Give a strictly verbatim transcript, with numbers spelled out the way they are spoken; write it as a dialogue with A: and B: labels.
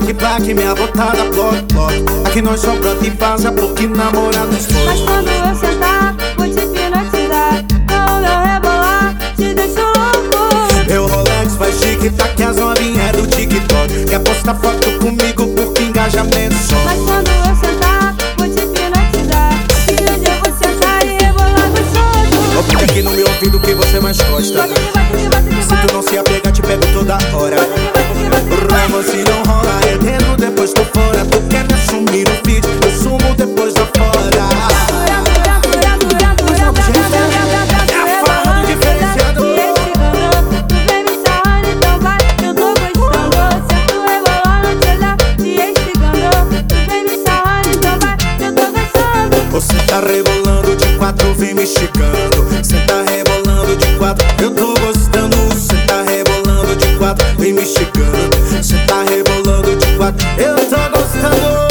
A: plaque, plaque, minha botada, bloque, bloque. Aqui nós só brota e vaza porque namorados foi.
B: Mas quando eu sentar, vou te hipnotizar. Com o meu rebolar, te deixo louco.
A: Meu Rolex faz tic-tac, as novinhas do TikTok quer postar foto comigo porque engajamento só.
B: Mas quando eu sentar, vou te hipnotizar. E hoje eu vou sentar e rebolar gostoso.
A: Vou pedir aqui no meu ouvido que você mais gosta.
B: Bota que bota que bota que
A: Se tu não se apegar, te pego toda hora. Rama se não rola, eu dentro, depois tô fora. Tu quer me assumir no feed, eu sumo depois da fora. É a farra do diferenciado.
B: E esse gandão, tu vem me sarrando, então vai, eu tô gostando. Se tu rebolar, não te olhar. E esse gandão, tu vem me sarrando, então vai, eu tô gostando.
A: Você tá rebolando de quatro, vem me esticando. Você tá rebolando de quatro, eu tô gostando. Você tá rebolando de quatro, vem me esticando. Você tá rebolando de quatro, eu tô gostando.